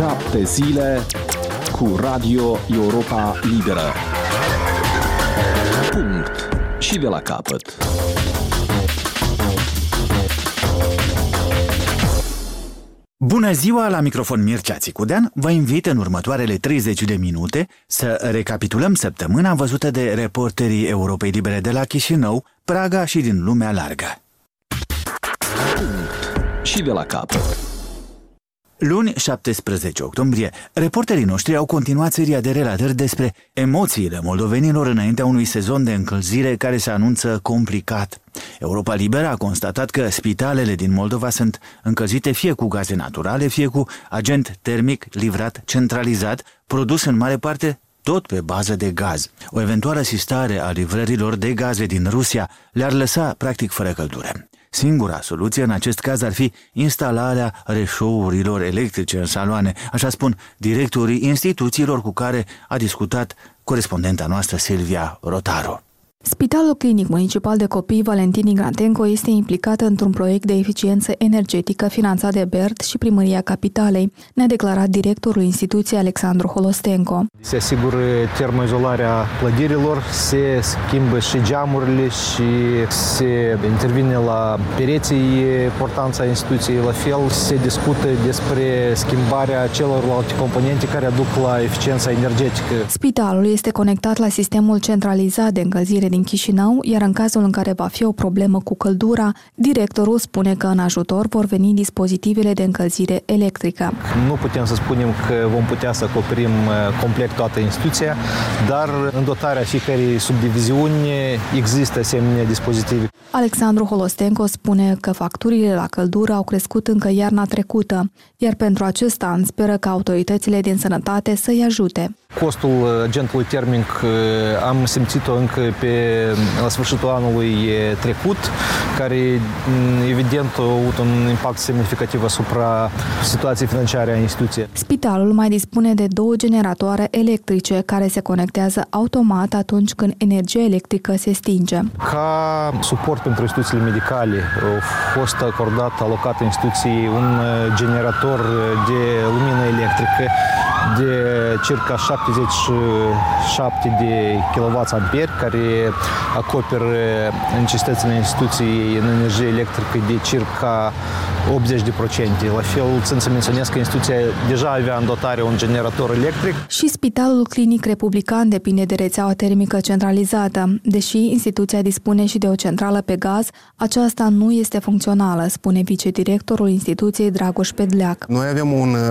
7 zile cu Radio Europa Liberă. Punct. Și de la capăt. Bună ziua, la microfon Mircea Țicudean. Vă invit în următoarele 30 de minute să recapitulăm săptămâna văzută de reporterii Europei Libere de la Chișinău, Praga și din lumea largă. Punct. Și de la capăt. Luni, 17 octombrie, reporterii noștri au continuat seria de relatări despre emoțiile moldovenilor înaintea unui sezon de încălzire care se anunță complicat. Europa Liberă a constatat că spitalele din Moldova sunt încălzite fie cu gaze naturale, fie cu agent termic livrat centralizat, produs în mare parte tot pe bază de gaz. O eventuală sistare a livrărilor de gaze din Rusia le-ar lăsa practic fără căldură. Singura soluție în acest caz ar fi instalarea reșourilor electrice în saloane, așa spun directorii instituțiilor cu care a discutat corespondenta noastră Silvia Rotaru. Spitalul Clinic Municipal de Copii Valentin Ignatenco este implicat într-un proiect de eficiență energetică finanțat de BERD și Primăria Capitalei, ne-a declarat directorul instituției Alexandru Holostenco. Se asigură termoizolarea clădirilor, se schimbă și geamurile și se intervine la pereții importanța instituției. La fel se discută despre schimbarea celorlalte componente care aduc la eficiența energetică. Spitalul este conectat la sistemul centralizat de încălzire din Chișinău, iar în cazul în care va fi o problemă cu căldura, directorul spune că în ajutor vor veni dispozitivele de încălzire electrică. Nu putem să spunem că vom putea să acoperim complet toată instituția, dar în dotarea fiecărei subdiviziuni există asemenea dispozitive. Alexandru Holostenco spune că facturile la căldură au crescut încă iarna trecută, iar pentru acest an speră ca autoritățile din sănătate să-i ajute. Costul agentului termic am simțit-o încă la sfârșitul anului trecut, care evident a avut un impact semnificativ asupra situației financiare a instituției. Spitalul mai dispune de 2 generatoare electrice care se conectează automat atunci când energia electrică se stinge. Ca suport pentru instituțiile medicale a fost alocat instituției un generator de lumină electrică de circa 77 de kWh, care acoperă necesitățile instituției în energie electrică de circa 80%. La fel, țin să menționez că instituția deja avea în dotare un generator electric. Și Spitalul Clinic Republican depinde de rețeaua termică centralizată. Deși instituția dispune și de o centrală pe gaz, aceasta nu este funcțională, spune vicedirectorul instituției Dragoș Pedleac. Noi avem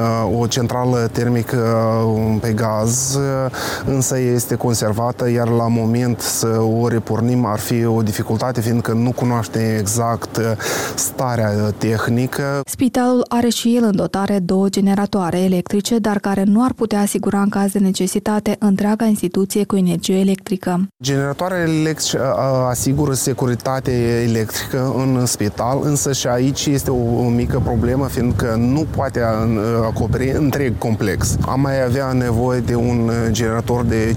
o centrală termică pe gaz, însă este conservată, iar la moment să o repornim ar fi o dificultate, fiindcă nu cunoaște exact starea tehnică. Spitalul are și el în dotare 2 generatoare electrice, dar care nu ar putea asigura în caz de necesitate întreaga instituție cu energie electrică. Generatoarele electrice asigură securitate electrică în spital, însă și aici este o mică problemă, fiindcă nu poate acoperi întreg complex. Am mai avea nevoie de un generator de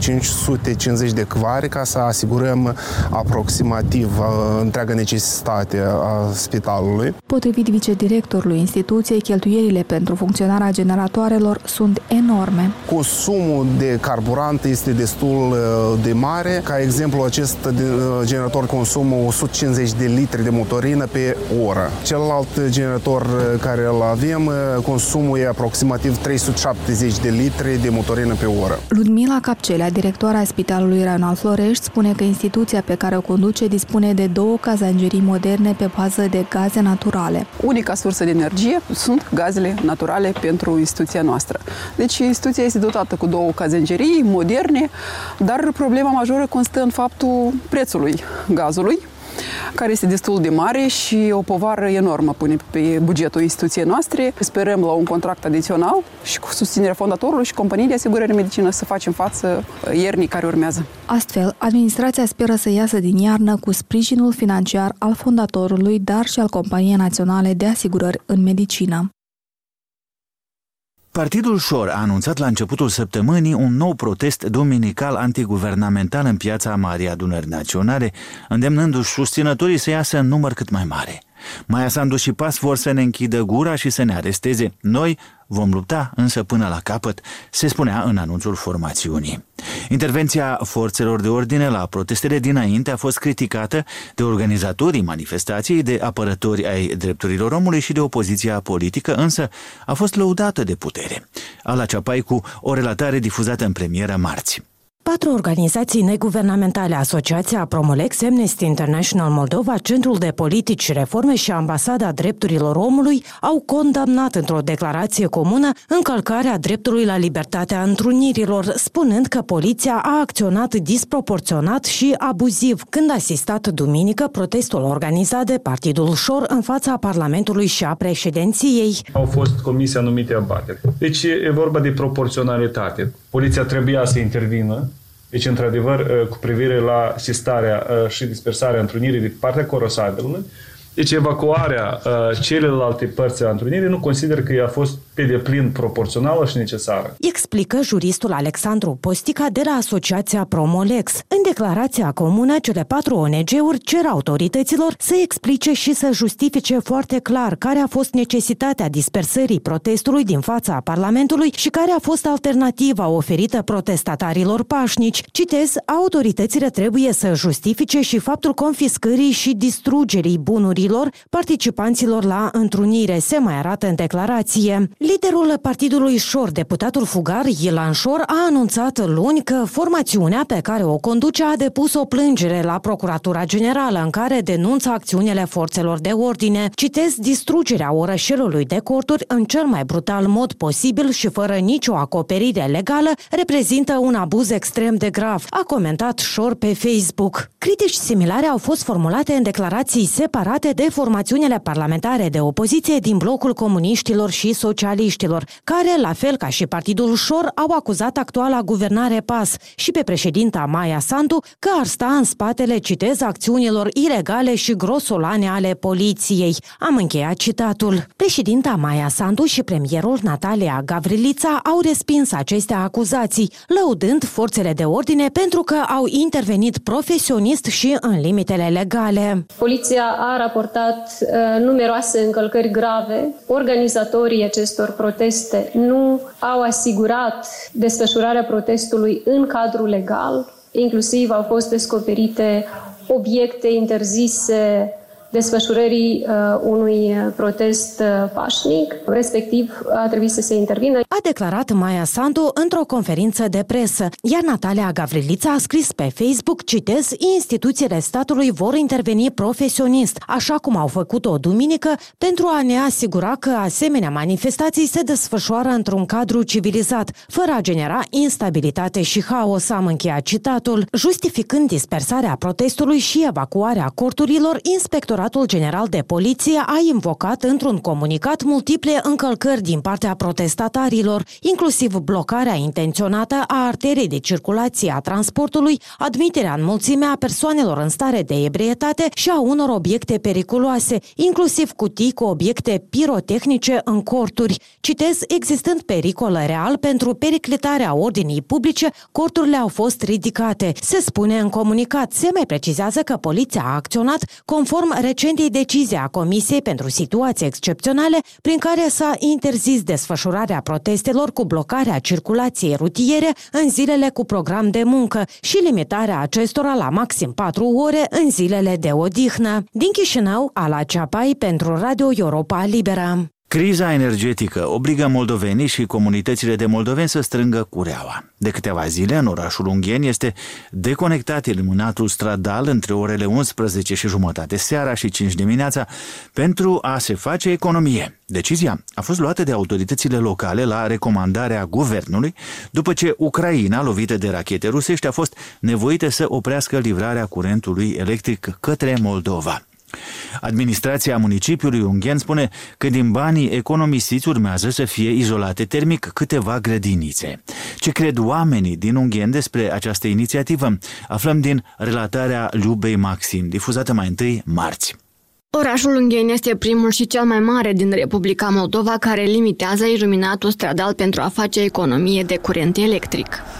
550 de kW ca să asigurăm aproximativ întreaga necesitate a spitalului. Potrivit vicedirectorului instituției, cheltuielile pentru funcționarea generatoarelor sunt enorme. Consumul de carburant este destul de mare. Ca exemplu, acest generator consumă 150 de litri de motorină pe oră. Celălalt generator care îl avem, consumul e aproximativ 370 de litri de motorină pe oră. Ludmila Capcelea, directoarea Spitalului Raional Florești, spune că instituția pe care o conduce dispune de 2 cazangerii moderne pe bază de gaze naturale. Unica sursă de energie sunt gazele naturale pentru instituția noastră. Deci instituția este dotată cu 2 cazengerii moderne, dar problema majoră constă în faptul prețului gazului, care este destul de mare și o povară enormă pune pe bugetul instituției noastre. Sperăm la un contract adițional și cu susținerea fondatorului și companiei de asigurare medicină să facem față iernii care urmează. Astfel, administrația speră să iasă din iarnă cu sprijinul financiar al fondatorului, dar și al Companiei Naționale de Asigurări în Medicină. Partidul Șor a anunțat la începutul săptămânii un nou protest dominical antiguvernamental în piața Marii Adunări Naționale, îndemnându-și susținătorii să iasă în număr cât mai mare. Maia Sandu și PAS vor să ne închidă gura și să ne aresteze. Noi vom lupta însă până la capăt, se spunea în anunțul formațiunii. Intervenția forțelor de ordine la protestele dinainte a fost criticată de organizatorii manifestației, de apărători ai drepturilor omului și de opoziția politică, însă a fost lăudată de putere. Ala Ceapai cu o relatare difuzată în premieră marți. 4 organizații neguvernamentale, Asociația Promolex, Amnesty International Moldova, Centrul de Politici și Reforme și Ambasada Drepturilor Omului au condamnat într-o declarație comună încălcarea dreptului la libertatea întrunirilor, spunând că poliția a acționat disproporționat și abuziv când a asistat duminică protestul organizat de Partidul Șor în fața Parlamentului și a președinției. Au fost comise anumite abateri. Deci e vorba de proporționalitate. Poliția trebuia să intervină. Deci, într-adevăr, cu privire la asistarea și dispersarea întrunirii de partea corosabilului, deci evacuarea celelalte părți a întrunirii nu consider că ea a fost pe deplin proporțională și necesară. Explică juristul Alexandru Postica de la Asociația Promolex. În declarația comună, cele 4 ONG-uri cer autorităților să explice și să justifice foarte clar care a fost necesitatea dispersării protestului din fața Parlamentului și care a fost alternativa oferită protestatarilor pașnici. Citez, autoritățile trebuie să justifice și faptul confiscării și distrugerii bunurilor participanților la întrunire, se mai arată în declarație. Liderul Partidului Șor, deputatul fugar Ilan Șor, a anunțat luni că formațiunea pe care o conduce a depus o plângere la Procuratura Generală în care denunță acțiunile forțelor de ordine. Citez, distrugerea orășelului de corturi în cel mai brutal mod posibil și fără nicio acoperire legală reprezintă un abuz extrem de grav, a comentat Șor pe Facebook. Critici similare au fost formulate în declarații separate de formațiunile parlamentare de opoziție din blocul comuniștilor și socialiștilor, care, la fel ca și Partidul Șor, au acuzat actuala guvernare PAS și pe președinta Maia Sandu că ar sta în spatele, citez, acțiunilor ilegale și grosolane ale poliției. Am încheiat citatul. Președinta Maia Sandu și premierul Natalia Gavrilița au respins aceste acuzații, lăudând forțele de ordine pentru că au intervenit profesionist și în limitele legale. Poliția a raportat numeroase încălcări grave. Organizatorii acestor proteste nu au asigurat desfășurarea protestului în cadrul legal. Inclusiv au fost descoperite obiecte interzise desfășurării unui protest pașnic, respectiv a trebuit să se intervină. A declarat Maia Sandu într-o conferință de presă, iar Natalia Gavrilița a scris pe Facebook, citez, instituțiile statului vor interveni profesionist, așa cum au făcut-o duminică, pentru a ne asigura că asemenea manifestații se desfășoară într-un cadru civilizat, fără a genera instabilitate și haos, am încheiat citatul. Justificând dispersarea protestului și evacuarea corturilor, Inspectoratul General de Poliție a invocat într-un comunicat multiple încălcări din partea protestatarilor, inclusiv blocarea intenționată a arteriei de circulație a transportului, admiterea în mulțime a persoanelor în stare de ebrietate și a unor obiecte periculoase, inclusiv cutii cu obiecte pirotehnice în corturi. Citez, existând pericol real pentru periclitarea ordinii publice, corturile au fost ridicate. Se spune în comunicat, se mai precizează că poliția a acționat conform recentei decizii a Comisiei pentru Situații Excepționale, prin care s-a interzis desfășurarea protestelor cu blocarea circulației rutiere în zilele cu program de muncă și limitarea acestora la maxim 4 ore în zilele de odihnă. Din Chișinău, Ala Ceapai pentru Radio Europa Liberă. Criza energetică obligă moldovenii și comunitățile de moldoveni să strângă cureaua. De câteva zile, în orașul Ungheni este deconectat iluminatul stradal între orele 11 și jumătate seara și 5 dimineața pentru a se face economie. Decizia a fost luată de autoritățile locale la recomandarea guvernului, după ce Ucraina, lovită de rachete rusești, a fost nevoită să oprească livrarea curentului electric către Moldova. Administrația municipiului Ungheni spune că din banii economisiți urmează să fie izolate termic câteva grădinițe. Ce cred oamenii din Ungheni despre această inițiativă? Aflăm din relatarea Liubei Maxim, difuzată mai întâi marți. Orașul Ungheni este primul și cel mai mare din Republica Moldova care limitează iluminatul stradal pentru a face economie de curent electric.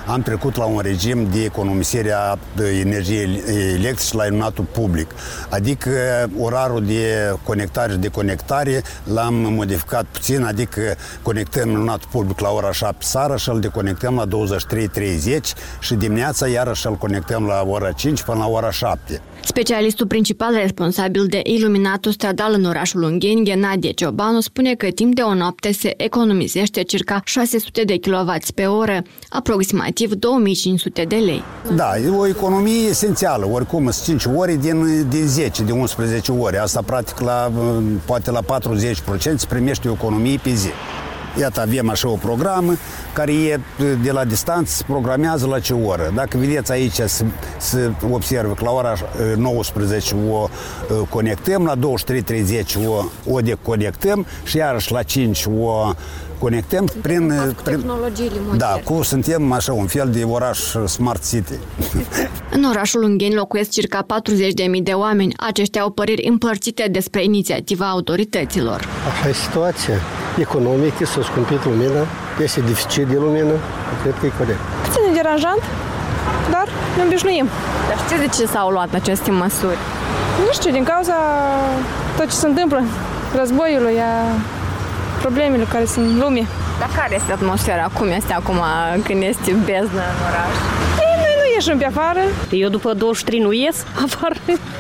am trecut la un regim de economisire a energiei electrice la iluminatul public. Adică orarul de conectare și deconectare l-am modificat puțin, adică conectăm iluminatul public la ora 7 seara și îl deconectăm la 23:30 și dimineața iarăși îl conectăm la ora 5 până la ora 7. Specialistul principal responsabil de iluminatul stradal în orașul Ungheni, Ghenadie Ciobanu, spune că timp de o noapte se economisește circa 600 de kW pe oră, aproximativ 2500 de lei. Da, e o economie esențială, oricum sunt 5 ore din 10, de 11 ore. Asta practic poate la 40% se primește o economie pe zi. Iată, avem așa o programă care e de la distanță, se programează la ce oră. Dacă vedeți aici, se observă că la ora 19 o conectăm, la 23:30 o deconectăm și iarăși la 5 o conectăm prin tehnologiile moderne. Da, suntem așa un fel de oraș Smart City. În orașul Ungheni locuiesc circa 40.000 de oameni. Aceștia au păreri împărțite despre inițiativa autorităților. Așa e situația economică, s-a scumpit lumina, este deficit de lumină, cred că e corect. Puțin deranjant, dar ne obișnuim. Dar știți de ce s-au luat aceste măsuri? Nu știu, din cauza tot ce se întâmplă, războiului, problemele care sunt în lume. Dar care este atmosfera? Cum este acum când este beznă în oraș? Noi nu ieșim pe afară. Eu după 23 nu ies afară.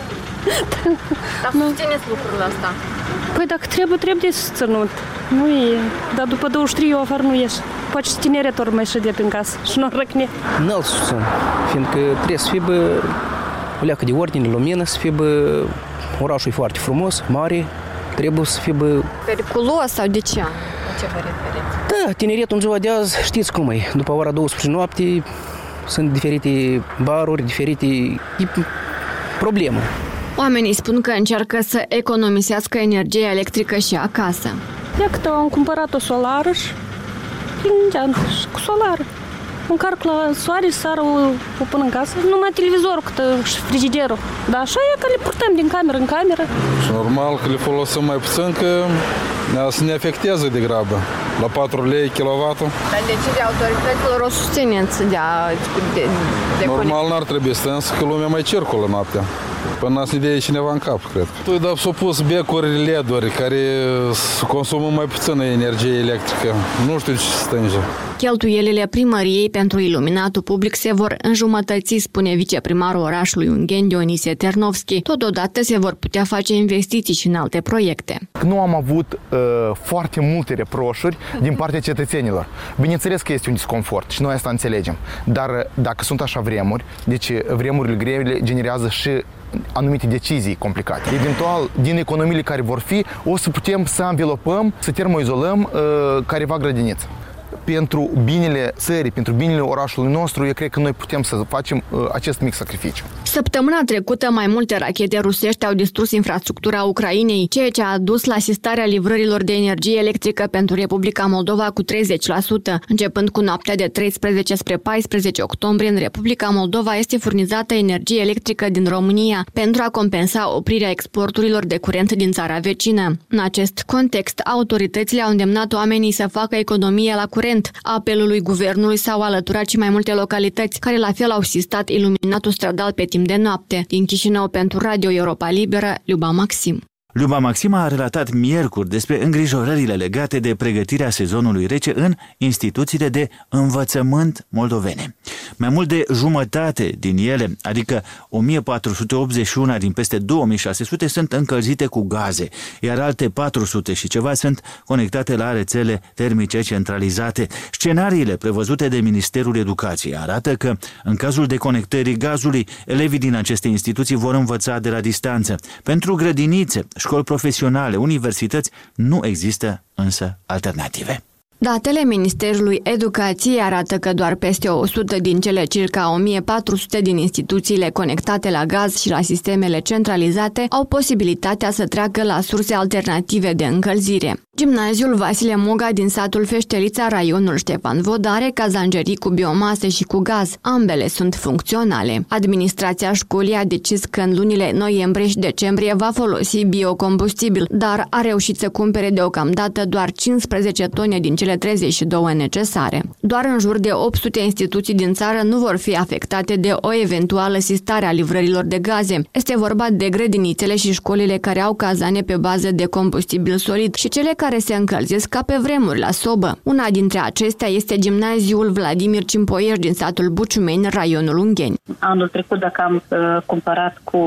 Dar susțineți lucrul ăsta? Păi dacă trebuie susținut. Nu e. Dar după 23 eu afară nu ies. Poate și tineretul ori mai șede în casă și nu răcne. Nu-l susțin, fiindcă trebuie să fie o leacă de ordine, lumină, să fie orașul e foarte frumos, mare, trebuie să fie periculos sau de ce? La ce vă referiți? Da, tineretul în ziua de azi, știți cum e, după ora 12 noapte sunt diferite baruri, diferite probleme. Oamenii spun că încearcă să economisească energia electrică și acasă. Iată, am cumpărat o solară și cu solară. Încarc la soare și seara o pun în casă. Numai televizorul și frigiderul. Dar așa e că le purtăm din cameră în cameră. Și normal că le folosim mai puțin, că să ne afectează de grabă. La 4 lei kilowattul. Dar decizia autorităților o susțineți de normal n-ar trebui să, însă că lumea mai circulă noaptea. Până să ne dea cineva în cap, cred. Dar s-au pus becuri LED-uri care consumă mai puțină energie electrică. Nu știu ce se stânge. Cheltuielile primăriei pentru iluminatul public se vor înjumătăți, spune viceprimarul orașului Ungheni, Dionisie Ternovski. Totodată se vor putea face investiții și în alte proiecte. Nu am avut foarte multe reproșuri din partea cetățenilor. Bineînțeles că este un disconfort și noi asta înțelegem. Dar dacă sunt așa vremuri, deci vremurile grele generează și anumite decizii complicate. Eventual, din economiile care vor fi, o să putem să anvelopăm, să termoizolăm careva grădiniță. Pentru binele țării, pentru binele orașului nostru, eu cred că noi putem să facem acest mic sacrificiu. Săptămâna trecută, mai multe rachete rusești au distrus infrastructura Ucrainei, ceea ce a dus la asistarea livrărilor de energie electrică pentru Republica Moldova cu 30%. Începând cu noaptea de 13 spre 14 octombrie, în Republica Moldova este furnizată energie electrică din România pentru a compensa oprirea exporturilor de curent din țara vecină. În acest context, autoritățile au îndemnat oamenii să facă economie la curent. Apelului guvernului s-au alăturat și mai multe localități, care la fel au sistat iluminatul stradal pe timp de noapte. Din Chișinău pentru Radio Europa Liberă, Luba Maxim. Luba Maxim a relatat miercuri despre îngrijorările legate de pregătirea sezonului rece în instituțiile de învățământ moldovene. Mai mult de jumătate din ele, adică 1481 din peste 2600, sunt încălzite cu gaze, iar alte 400 și ceva sunt conectate la rețele termice centralizate. Scenariile prevăzute de Ministerul Educației arată că, în cazul deconectării gazului, elevii din aceste instituții vor învăța de la distanță. Pentru grădinițe, școli profesionale, universități, nu există însă alternative. Datele Ministerului Educației arată că doar peste 100 din cele circa 1400 din instituțiile conectate la gaz și la sistemele centralizate au posibilitatea să treacă la surse alternative de încălzire. Gimnaziul Vasile Moga din satul Feștelița, raionul Ștefan Vodă, are cazangerii cu biomase și cu gaz. Ambele sunt funcționale. Administrația școlii a decis că în lunile noiembrie și decembrie va folosi biocombustibil, dar a reușit să cumpere deocamdată doar 15 tone din cele cele 32 necesare. Doar în jur de 800 instituții din țară nu vor fi afectate de o eventuală sistare a livrărilor de gaze. Este vorba de grădinițele și școlile care au cazane pe bază de combustibil solid și cele care se încălzesc ca pe vremuri la sobă. Una dintre acestea este gimnaziul Vladimir Cimpoieș din satul Buciumeni, raionul Ungheni. Anul trecut, dacă am cumpărat cu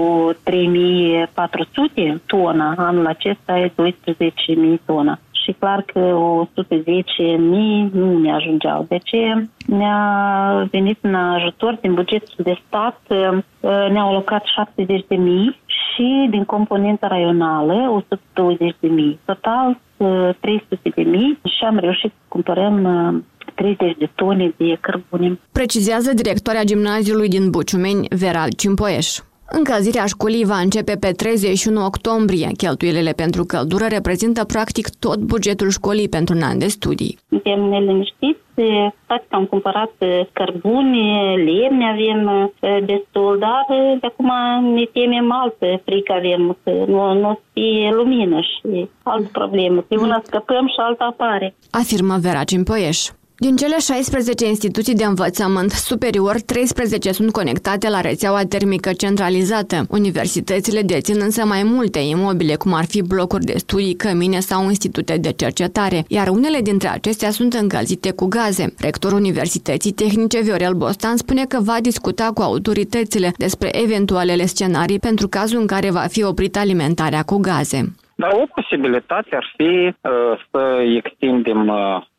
3400 tona, anul acesta e 12.000 tona. Și clar că 110.000 nu ne ajungeau. De ce ne-a venit în ajutor din bugetul de stat, ne-au alocat 70.000 și din componenta raională 120.000. Total 300.000 și am reușit să cumpărăm 30 de tone de cărbune. Precizează directoarea gimnaziului din Buciumeni, Vera Cimpoieș. Încălzirea școlii va începe pe 31 octombrie. Cheltuielile pentru căldură reprezintă practic tot bugetul școlii pentru un an de studii. Suntem neliniștiți, toate am cumpărat cărbune, lemne avem destul, dar de acum ne temem altă frică avem, că nu fie lumină și altă problemă. Pe una scăpăm și alta apare. Afirmă Vera Cimpoieș. Din cele 16 instituții de învățământ superior, 13 sunt conectate la rețeaua termică centralizată. Universitățile dețin însă mai multe imobile, cum ar fi blocuri de studii, cămine sau institute de cercetare, iar unele dintre acestea sunt încălzite cu gaze. Rectorul Universității Tehnice Viorel Bostan spune că va discuta cu autoritățile despre eventualele scenarii pentru cazul în care va fi oprită alimentarea cu gaze. Dar o posibilitate ar fi să extindem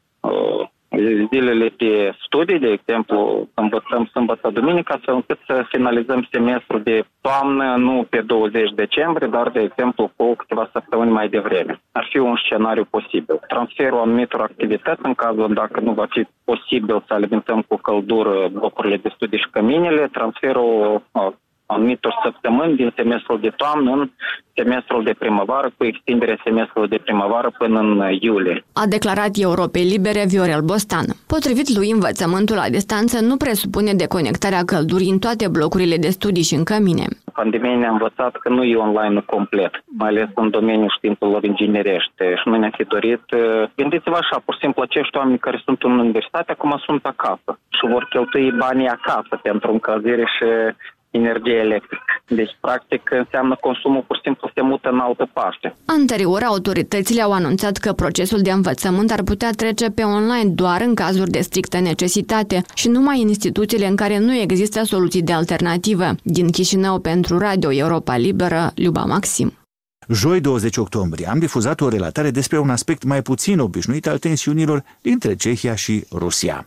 zilele de studii, de exemplu, învățăm sâmbătă, duminică, astfel încât să finalizăm semestrul de toamnă, nu pe 20 decembrie, dar, de exemplu, cu câteva săptămâni mai devreme. Ar fi un scenariu posibil. Transferul anumitor activități, în cazul dacă nu va fi posibil să alimentăm cu căldură blocurile de studii și căminele, transferul anumitor săptămâni din semestrul de toamnă în semestrul de primăvară, cu extinderea semestrului de primăvară până în iulie. A declarat Europei Libere Viorel Bostan. Potrivit lui, învățământul la distanță nu presupune deconectarea căldurii în toate blocurile de studii și în cămine. Pandemia ne-a învățat că nu e online complet, mai ales în domeniul științelor inginerești. Și noi ne-am fi dorit, gândiți-vă așa, pur și simplu acești oameni care sunt în universitate acum sunt acasă și vor cheltui banii acasă pentru încălzire și energie electrică. Deci, practic, înseamnă consumul pur și simplu se mută în altă parte. Anterior, autoritățile au anunțat că procesul de învățământ ar putea trece pe online doar în cazuri de strictă necesitate și numai în instituțiile în care nu există soluții de alternativă. Din Chișinău pentru Radio Europa Liberă, Liuba Maxim. Joi 20 octombrie am difuzat o relatare despre un aspect mai puțin obișnuit al tensiunilor dintre Cehia și Rusia.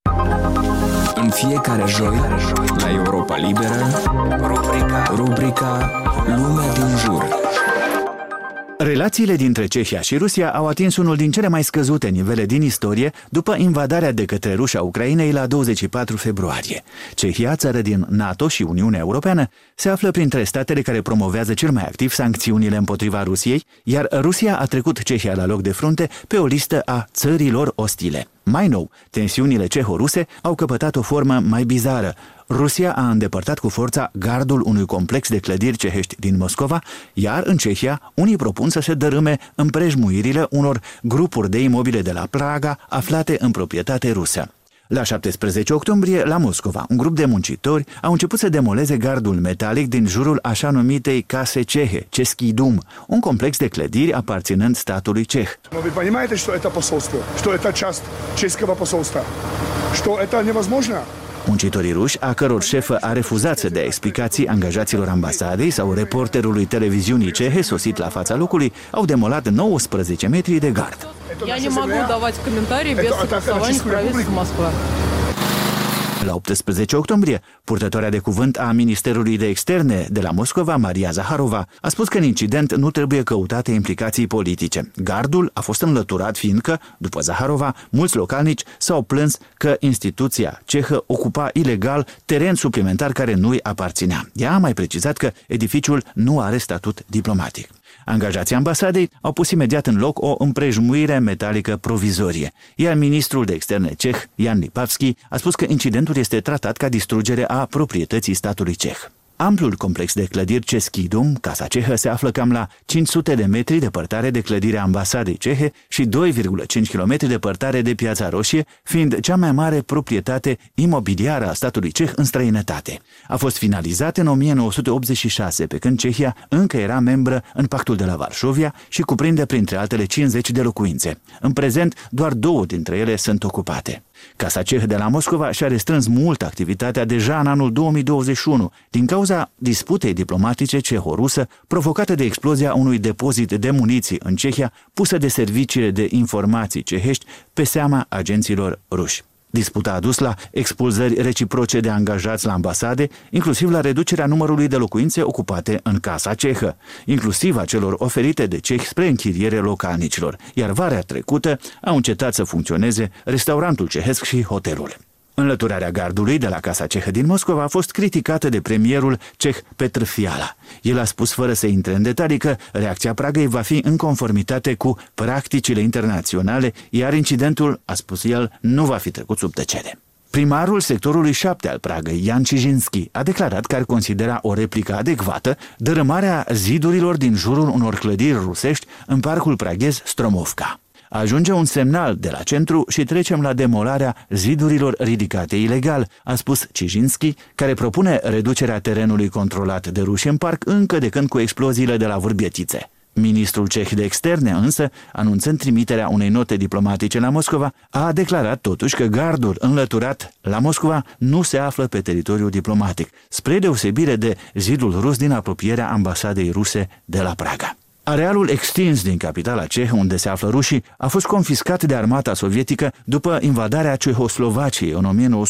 În fiecare joi, la Europa Liberă, rubrica Lumea din jur. Relațiile dintre Cehia și Rusia au atins unul din cele mai scăzute nivele din istorie după invadarea de către ruși a Ucrainei la 24 februarie. Cehia, țară din NATO și Uniunea Europeană, se află printre statele care promovează cel mai activ sancțiunile împotriva Rusiei, iar Rusia a trecut Cehia la loc de frunte pe o listă a țărilor ostile. Mai nou, tensiunile ceho-ruse au căpătat o formă mai bizară. Rusia a îndepărtat cu forța gardul unui complex de clădiri cehești din Moscova, iar în Cehia unii propun să se dărâme împrejmuirile unor grupuri de imobile de la Praga aflate în proprietate rusă. La 17 octombrie, la Moscova, un grup de muncitori au început să demoleze gardul metalic din jurul așa numitei case cehe, Český dům, un complex de clădiri aparținând statului ceh. Vy понимаете, что это посольство, что это часть чешского посольства, что это невозможно? Muncitorii ruși, a căror șefă a refuzat să dea explicații angajaților ambasadei sau reporterului televiziunii cehe sosit la fața locului, au demolat 19 metri de gard. Я не могу давать комментарии без согласования с правительством Москвы. La 18 octombrie, purtătoarea de cuvânt a Ministerului de Externe de la Moscova, Maria Zaharova, a spus că în incident nu trebuie căutate implicații politice. Gardul a fost înlăturat fiindcă, după Zaharova, mulți localnici s-au plâns că instituția cehă ocupa ilegal teren suplimentar care nu-i aparținea. Ea a mai precizat că edificiul nu are statut diplomatic. Angajații ambasadei au pus imediat în loc o împrejmuire metalică provizorie, iar ministrul de externe ceh, Jan Lipavsky, a spus că incidentul este tratat ca distrugere a proprietății statului ceh. Amplul complex de clădiri Český Casa Cehă, se află cam la 500 de metri departare de clădirea Ambasadei Cehe și 2,5 km departare de Piața Roșie, fiind cea mai mare proprietate imobiliară a statului ceh în străinătate. A fost finalizat în 1986, pe când Cehia încă era membră în Pactul de la Varșovia și cuprinde printre altele 50 de locuințe. În prezent, doar 2 dintre ele sunt ocupate. Casa Cehă de la Moscova și-a restrâns mult activitatea deja în anul 2021 din cauza disputei diplomatice ceho-rusă provocată de explozia unui depozit de muniții în Cehia pusă de serviciile de informații cehești pe seama agenților ruși. Disputa a dus la expulzări reciproce de angajați la ambasade, inclusiv la reducerea numărului de locuințe ocupate în Casa Cehă, inclusiv a celor oferite de cehi spre închiriere localnicilor, iar vara trecută au încetat să funcționeze restaurantul cehesc și hotelul. Înlăturarea gardului de la Casa Cehă din Moscova a fost criticată de premierul ceh Petr Fiala. El a spus fără să intre în detalii că reacția Pragăi va fi în conformitate cu practicile internaționale, iar incidentul, a spus el, nu va fi trecut sub tăcere. Primarul sectorului 7 al Pragăi, Jan Čižinský, a declarat că ar considera o replică adecvată dărâmarea zidurilor din jurul unor clădiri rusești în parcul praghez Stromovka. Ajunge un semnal de la centru și trecem la demolarea zidurilor ridicate ilegal, a spus Čižinský, care propune reducerea terenului controlat de ruși în parc încă de când cu exploziile de la Vârbietițe. Ministrul ceh de externe însă, anunțând trimiterea unei note diplomatice la Moscova, a declarat totuși că gardul înlăturat la Moscova nu se află pe teritoriul diplomatic, spre deosebire de zidul rus din apropierea ambasadei ruse de la Praga. Arealul extins din capitala cehă, unde se află rușii, a fost confiscat de armata sovietică după invadarea Cehoslovaciei în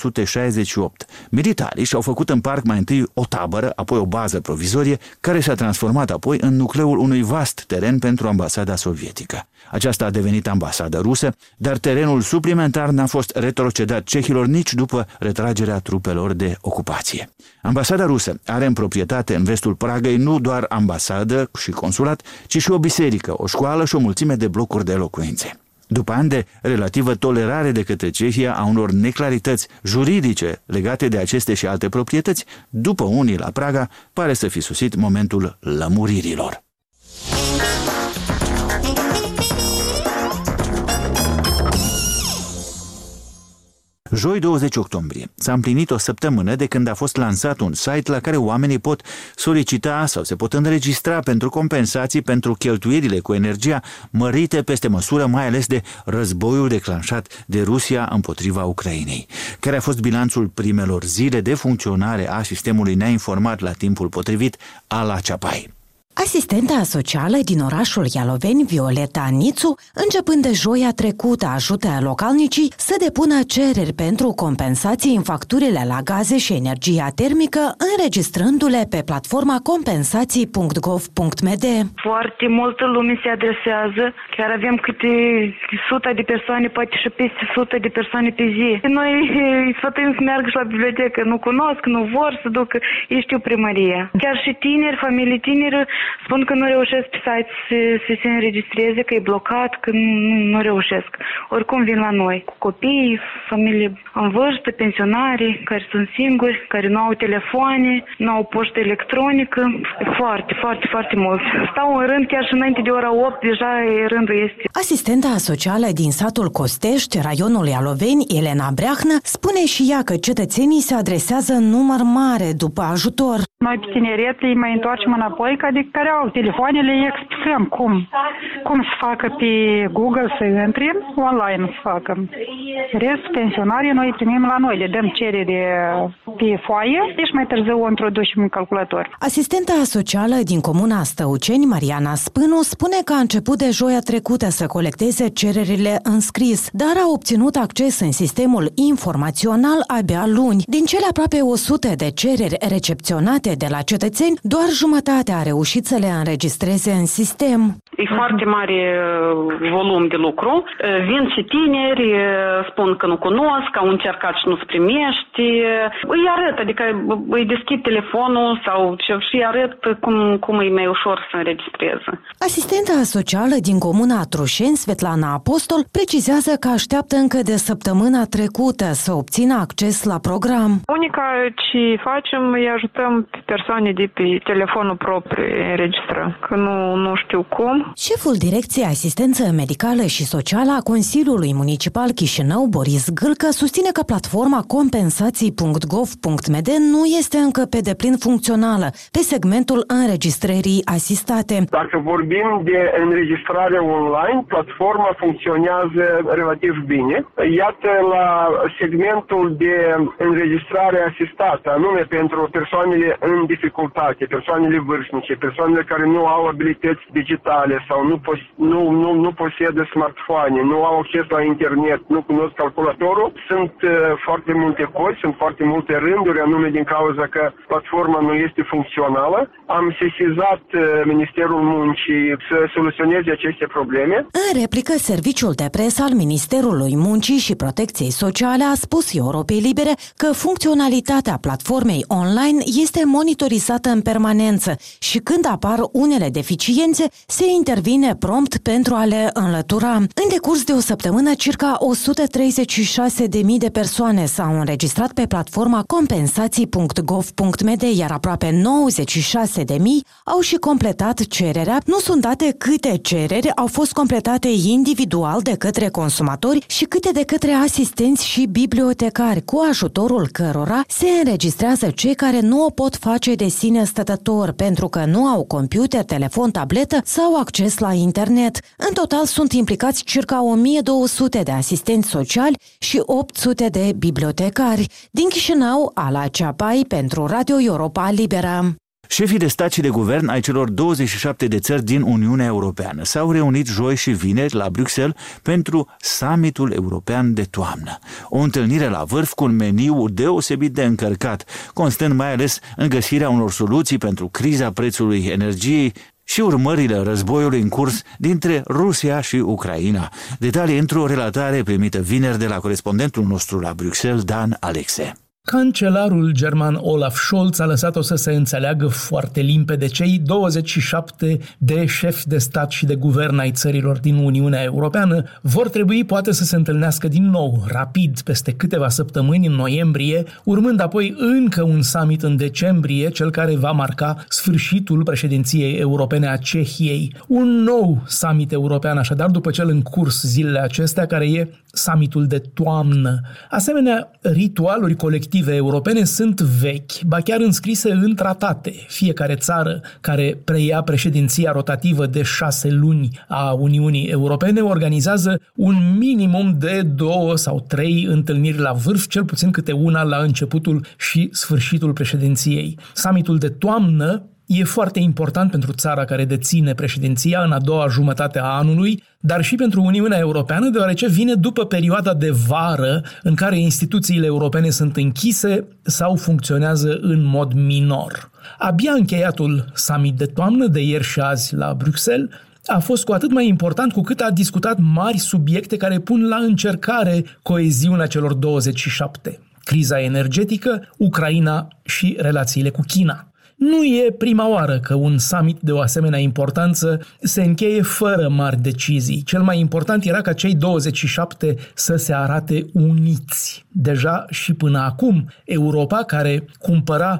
1968. Militarii și-au făcut în parc mai întâi o tabără, apoi o bază provizorie, care s-a transformat apoi în nucleul unui vast teren pentru ambasada sovietică. Aceasta a devenit ambasadă rusă, dar terenul suplimentar n-a fost retrocedat cehilor nici după retragerea trupelor de ocupație. Ambasada rusă are în proprietate în vestul Pragăi nu doar ambasadă și consulat, ci și o biserică, o școală și o mulțime de blocuri de locuințe. După ani de relativă tolerare de către Cehia a unor neclarități juridice legate de aceste și alte proprietăți, după unii la Praga, pare să fi sosit momentul lămuririlor. Joi 20 octombrie s-a împlinit o săptămână de când a fost lansat un site la care oamenii pot solicita sau se pot înregistra pentru compensații pentru cheltuielile cu energia mărite peste măsură, mai ales de războiul declanșat de Rusia împotriva Ucrainei. Care a fost bilanțul primelor zile de funcționare a sistemului, ne-a informat la timpul potrivit Ala Ceapai. Asistenta socială din orașul Ialoveni, Violeta Nițu, începând de joia trecută, ajută localnicii să depună cereri pentru compensații în facturile la gaze și energia termică, înregistrându-le pe platforma compensații.gov.md. Foarte multă lume se adresează, chiar avem câte 100 de persoane, poate și peste 100 de persoane pe zi. Noi îi sfătuim să meargă și la bibliotecă, nu cunosc, nu vor să ducă, ei știu primăria. Chiar și tineri, familii tineri, spun că nu reușesc pe site să se înregistreze, că e blocat, că nu reușesc. Oricum vin la noi, cu copii, familii în vârstă, pensionari, care sunt singuri, care nu au telefoane, nu au poștă electronică. Foarte, foarte, foarte mult. Stau în rând chiar și înainte de ora 8, deja rândul este. Asistenta socială din satul Costești, raionul Ialoveni, Elena Breahnă, spune și ea că cetățenii se adresează în număr mare după ajutor. Noi pe tineret îi mai întoarcem înapoi, adică care au telefoanele, îi explicăm cum să facă pe Google să intre, online să facă. Restul pensionarii noi îi primim la noi, le dăm cerere pe foaie, deci mai târziu o introducem în calculator. Asistenta socială din comuna Stăuceni, Mariana Spânu, spune că a început de joia trecută să colecteze cererile în scris, dar a obținut acces în sistemul informațional abia luni. Din cele aproape 100 de cereri recepționate de la cetățeni, doar jumătate a reușit să le înregistreze în sistem. E foarte mare volum de lucru. Vin și tineri, spun că nu cunosc, au încercat și nu-ți primești. Îi arăt, adică îi deschid telefonul sau și arăt cum e mai ușor să înregistreze. Asistenta socială din comuna Trușeni, Svetlana Apostol, precizează că așteaptă încă de săptămâna trecută să obțină acces la program. Unica ce facem, îi ajutăm pe persoane de pe telefonul propriu înregistră, că nu știu cum. Șeful Direcției Asistență Medicală și Socială a Consiliului Municipal Chișinău, Boris Gâlcă, susține că platforma compensații.gov.md nu este încă pe deplin funcțională pe segmentul înregistrării asistate. Dacă vorbim de înregistrare online, platforma funcționează relativ bine. Iată, la segmentul de înregistrare asistată, anume pentru persoanele în dificultate, persoanele vârstnice, persoanele care nu au abilități digitale sau nu posedă smartphone, nu au acces la internet, nu cunosc calculatorul, sunt foarte multe cozi, sunt foarte multe rânduri, anume din cauza că platforma nu este funcțională. Am sesizat Ministerul Muncii să soluționeze aceste probleme. În replică, serviciul de presă al Ministerului Muncii și Protecției Sociale a spus Europei Libere că funcționalitatea platformei online este monitorizată în permanență și când apar unele deficiențe, se intervine prompt pentru a le înlătura. În decurs de o săptămână, circa 136.000 de persoane s-au înregistrat pe platforma compensații.gov.md, iar aproape 96.000 au și completat cererea. Nu sunt date câte cereri au fost completate individual de către consumatori și câte de către asistenți și bibliotecari, cu ajutorul cărora se înregistrează cei care nu o pot face de sine stătător pentru că nu au computer, telefon, tabletă sau acces la internet. În total sunt implicați circa 1200 de asistenți sociali și 800 de bibliotecari. Din Chișinău, Ala Ceapai pentru Radio Europa Liberă. Șefii de stat și de guvern ai celor 27 de țări din Uniunea Europeană s-au reunit joi și vineri la Bruxelles pentru summitul european de toamnă. O întâlnire la vârf cu un meniu deosebit de încărcat, constând mai ales în găsirea unor soluții pentru criza prețului energiei și urmările războiului în curs dintre Rusia și Ucraina. Detalii într-o relatare primită vineri de la corespondentul nostru la Bruxelles, Dan Alexe. Cancelarul german Olaf Scholz a lăsat-o să se înțeleagă foarte limpede. Cei 27 de șefi de stat și de guvern ai țărilor din Uniunea Europeană vor trebui poate să se întâlnească din nou, rapid, peste câteva săptămâni în noiembrie, urmând apoi încă un summit în decembrie, cel care va marca sfârșitul președinției europene a Cehiei. Un nou summit european, așadar, după cel în curs zilele acestea, care e summitul de toamnă. Asemenea, ritualuri colective europene sunt vechi, ba chiar înscrise în tratate. Fiecare țară care preia președinția rotativă de 6 luni a Uniunii Europene organizează un minimum de 2 sau 3 întâlniri la vârf, cel puțin câte una la începutul și sfârșitul președinției. Summitul de toamnă e foarte important pentru țara care deține președinția în a doua jumătate a anului, dar și pentru Uniunea Europeană, deoarece vine după perioada de vară în care instituțiile europene sunt închise sau funcționează în mod minor. Abia încheiatul summit de toamnă de ieri și azi la Bruxelles a fost cu atât mai important cu cât a discutat mari subiecte care pun la încercare coeziunea celor 27. Criza energetică, Ucraina și relațiile cu China. Nu e prima oară că un summit de o asemenea importanță se încheie fără mari decizii. Cel mai important era ca cei 27 să se arate uniți. Deja și până acum, Europa, care cumpăra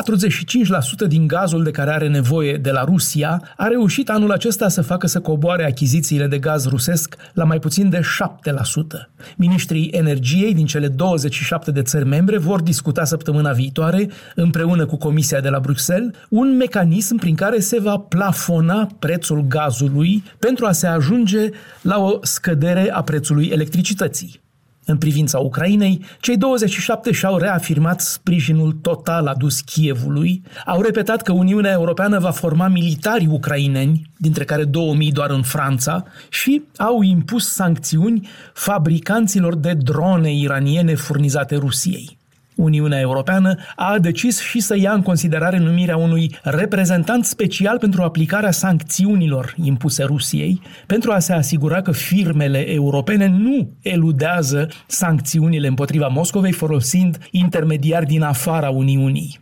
45% din gazul de care are nevoie de la Rusia, a reușit anul acesta să facă să coboare achizițiile de gaz rusesc la mai puțin de 7%. Ministrii energiei din cele 27 de țări membre vor discuta săptămâna viitoare, împreună cu Comisia de la Bruxelles, un mecanism prin care se va plafona prețul gazului pentru a se ajunge la o scădere a prețului electricității. În privința Ucrainei, cei 27 și-au reafirmat sprijinul total adus Kievului, au repetat că Uniunea Europeană va forma militari ucraineni, dintre care 2000 doar în Franța, și au impus sancțiuni fabricanților de drone iraniene furnizate Rusiei. Uniunea Europeană a decis și să ia în considerare numirea unui reprezentant special pentru aplicarea sancțiunilor impuse Rusiei, pentru a se asigura că firmele europene nu eludează sancțiunile împotriva Moscovei folosind intermediari din afara Uniunii.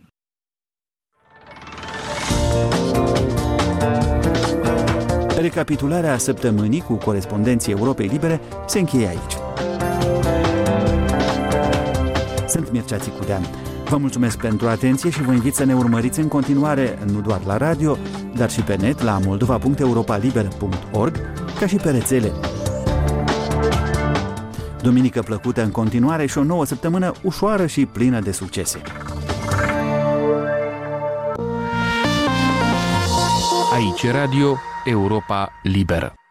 Recapitularea săptămânii cu corespondenții Europei Libere se încheie aici. Sunt Mircea Țicudean. Vă mulțumesc pentru atenție și vă invit să ne urmăriți în continuare, nu doar la radio, dar și pe net la moldova.europaliber.org, ca și pe rețele. Duminică plăcută în continuare și o nouă săptămână ușoară și plină de succese. Aici Radio Europa Liberă.